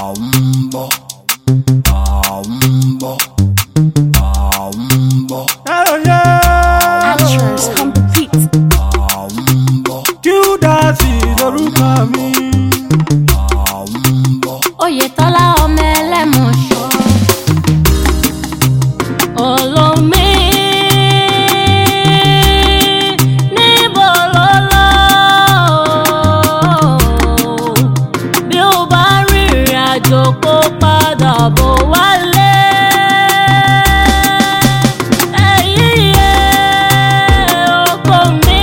Aumbo, Aumbo, Aumbo. Oh yeah. Actress Humble Pete. Aumbo, Judas lórúkọ mi. Aumbo, Oyètọ́lá ọmọ ẹlẹ́mọ̀ṣọ́. Olómi níbo ló lọ? Bí ó bá rìnrìn àjò kó padà bọ̀ wálé. Oko mi.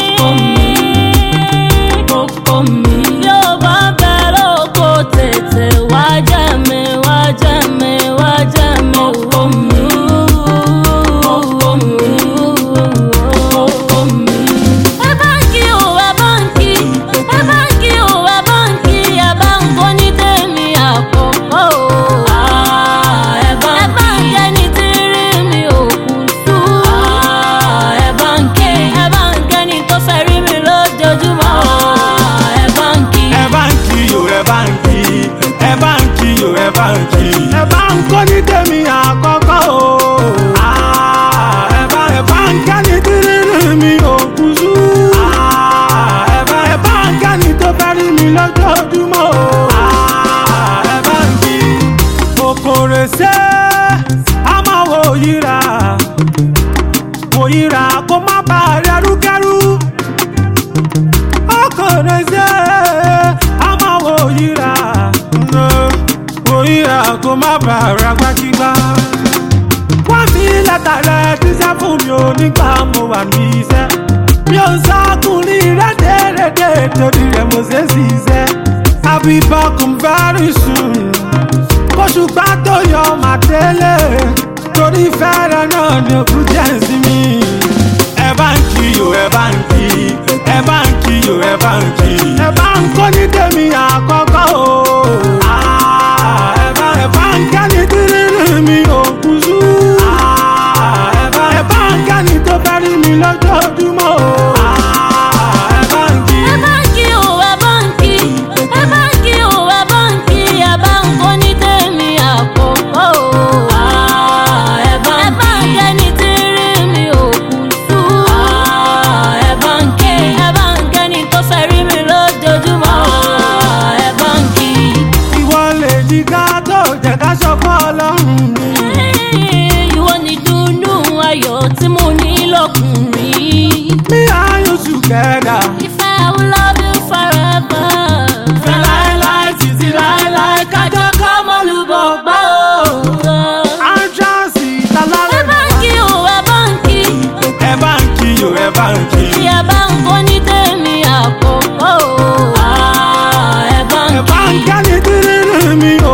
Bí ó bá bẹ lóko tètè wá jẹ mi, wá jẹ mi, wá jẹ mi. Oko mi. Ẹ bá ń kí o, ẹ bá ń kí. Ẹ bá ń kí o, ẹ bá ń kí. Ẹ bá ń kó ní tèmi àkọ́kọ́ o. Ẹ bá ń kẹ́ni tí rí mi ò kù sú. Ẹ bá ń kẹ́ni tó fẹ́ rí mi lójoojúmọ́. Ẹ bá ń kí. Ẹ bá ń kí o, ẹ bá ń kí. Ẹ bá ń kí o, ẹ bá ń kí. Ẹ bá ń kó ní tèmi àkọ́kọ́ o. Ẹ bá ń kẹ́ni tí rí mi ò kù sú. Ẹ bá ń kẹ́ni tó fẹ́ rí mi lójoojúmọ́ o. Ẹ bá ń kí. Okòrè ṣe a máa wo yíra. Wo yíra kó má bàa rẹ́rúkẹ́rú. Okòrè ṣe a máa wo yíra. Wo yíra kó má bàa ragbákígbá. Wọ́n fi lẹ́tà rẹ̀ tíṣẹ́ fún mi ò nígbà mo wà ní iṣẹ́. Mi ò sákùnrin rẹ́dẹ̀rẹ́dẹ̀ torí rẹ̀ mo ṣe ṣiṣẹ́. I'll be back home very soon. Kóṣùpá tó yọ màdélé torí fẹ́rẹ̀ náà ni òkú jẹ́ sí mi. Ẹ bá ń kí o, ẹ bá ń kí. Ẹ bá ń kí o, ẹ bá ń kí. Ẹ bá ń kó ní tèmi àkọ́kọ́ o. Ẹ bá ń kẹ́ni tí rírí mi ò kù sú. Ẹ bá ń kẹ́ni tó fẹ́ rí mi lójoojúmọ́ o. Ẹ bá ń kí. Ẹ bá ń kí o, ẹ bá ń kí. Ẹ bá ń kí o, ẹ bá ń kí. Ẹ bá ń kó ní tèmi àkọ́kọ́ o. Ẹ bá ń kẹ́ni tí rí mi ò kù sú. Ẹ bá ń kẹ́ni tó fẹ́ rí mi lójoojúmọ́. Ẹ bá ń kí. Ìwọ lè jí ká tó jẹ́ ká ṣọpọ́ ọlọ́run mi. Ìwọ ni dùnnú ayọ̀ tí mo ní lọ́kùnrin. Me and you together. If I will love you forever. Fẹ́ láéláé títí láéláé kájọ kọ́ mọ́lúbọ̀ gbọ́ o. Àjọsí Ẹ ìtàlárẹ̀ bá ń kí o, ẹ bá ń kí. ẹ bá ń kí o, ẹ bá ń kí. Ẹ bá ń kó ní tèmi àkọ́kọ́ o. Ẹ bá ń Ẹ bá ń kí. kẹ́ni tí rírí mi ò